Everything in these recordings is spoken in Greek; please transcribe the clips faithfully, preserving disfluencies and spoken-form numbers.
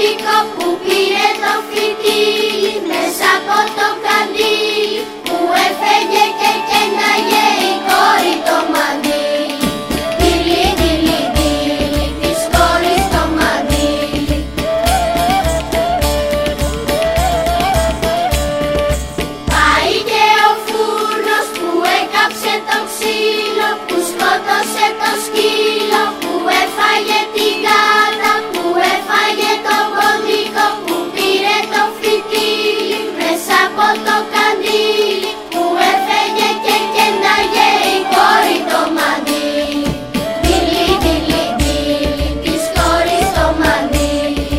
ποντίκο που πήρε το φυτίλι μέσα από το καντήλι, που έφεγε και κένταγε η κόρη το μαντίλι. Δίλι, δίλι, δίλι, της κόρης το μαντίλι. Πάει και ο φούρνος που έκαψε το ξύλο, που σκότωσε το σκύλο, που έφαγε την γάτα, που έφαγε το ποντίκο που πήρε το φυτίλι μέσα από το καντήλι, που έφεγε και κένταγε η κόρη το μαντίλι. Δίλι, δίλι, δίλι, της κόρης το μαντίλι.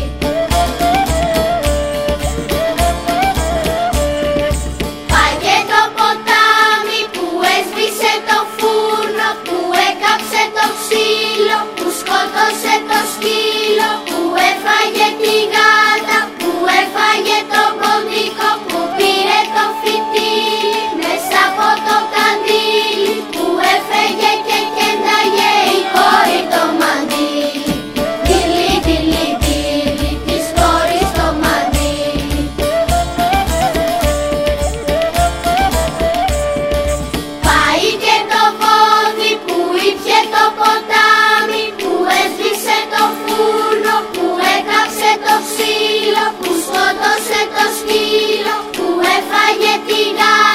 Πάει και το ποτάμι που έσβησε το φούρνο, που έκαψε το ξύλο, που σκότωσε το σκύλο, που έφαγε τη γάτα, που έφαγε το ποντίκο που πήρε το φυτίλι μέσα από το καντήλι, που έφεγε και κένταγε η κόρη το μαντίλι. Δίλι, δίλι, δίλι, της κόρης το μαντίλι. Πάει και το βόδι που ήπιε το ποτάμι, που έσβησε το φούρνο, που έκαψε το ξύλο, που σκότωσε το σκύλο, που έφαγε τη γάτα,